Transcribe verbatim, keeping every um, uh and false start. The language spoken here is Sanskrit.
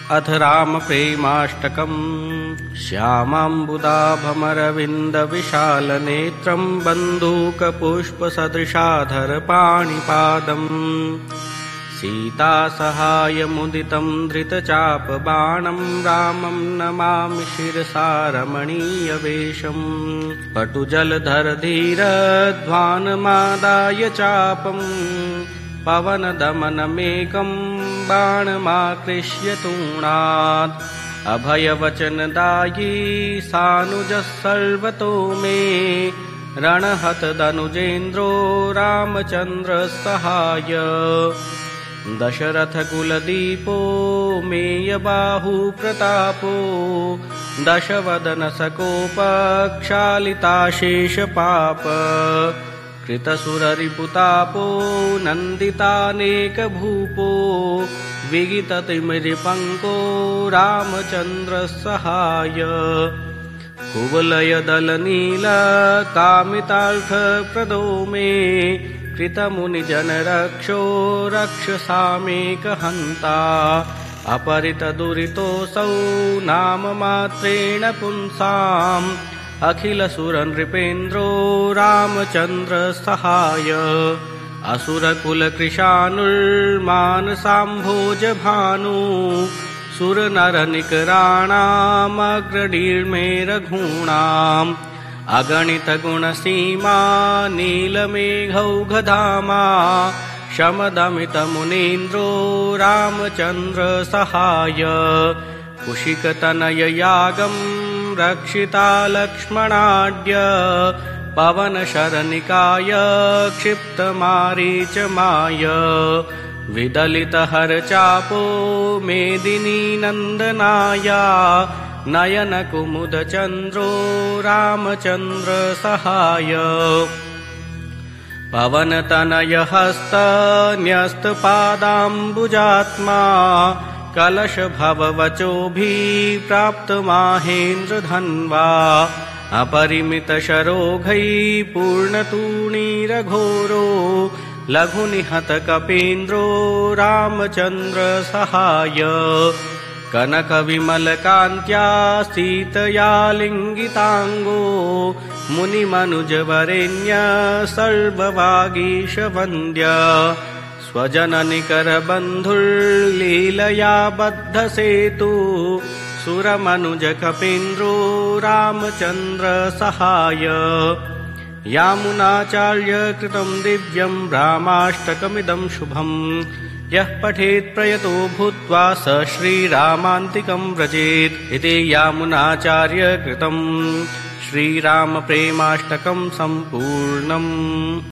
अथ रामप्रेमाष्टकम्। श्यामाम्बुदाभमरविन्दविशालनेत्रं बन्धूकपुष्पसदृशाधरपाणिपादम् सीतासहायमुदितं धृतचापबाणं रामं नमामि शिरसा रमणीयवेषम्। पटुजलधरधीरध्वानमादाय चापम् पवनदमनमेकं बाणमाकृष्य तूणात्। अभयवचनदायी सानुजः सर्वतो मे रणहतदनुजेन्द्रो रामचन्द्रः सहाय। दशरथकुलदीपो मेयबाहुप्रतापो दशवदनसकोपक्षालिताशेषपाप। कृतसुररिपुतापो नन्दितानेकभूपो विगिततिमिरिपङ्को रामचन्द्रः सहाय। कुवलयदलनीलकामितार्थप्रदो मे कृतमुनिजनरक्षो रक्षसामेकहन्ता। अपरितदुरितोऽसौ नाममात्रेण पुंसाम् अखिलसुरनृपेन्द्रो रामचन्द्रः सहाय। असुरकुलकृशानुर्मानसाम्भोजभानु सुरनरनिकराणामग्रडीर्मे रघूणाम्। अगणितगुणसीमा नीलमेघौघधामा शमदमितमुनीन्द्रो रामचन्द्रः सहाय। कुशिकतनययागम् रक्षिता लक्ष्मणाढ्य पवनशरनिकाय क्षिप्तमारीचमाय। विदलितहरचापो मेदिनीनन्दनाया नयनकुमुदचन्द्रो रामचन्द्रः सहाय। पवनतनयहस्तन्यस्तपादाम्बुजात्मा कलशभववचोभिप्राप्तमाहेन्द्रधन्वा। अपरिमितशरोघैः पूर्णतूणीरघोरो लघुनिहतकपीन्द्रो रामचन्द्रः सहाय। कनकविमलकान्त्या सीतया लिङ्गिताङ्गो मुनिमनुजवरेण्य सर्ववागीशवन्द्य। स्वजननिकरबन्धुर्लीलया बद्धसेतु सुरमनुजकपीन्द्रो रामचन्द्रः सहाय। यामुनाचार्यकृतं दिव्यं रामाष्टकमिदं शुभम् यः पठेत् प्रयतो भूत्वा स श्रीरामान्तिकं व्रजेत् इति यामुनाचार्यकृतं श्रीरामप्रेमाष्टकं सम्पूर्णम्।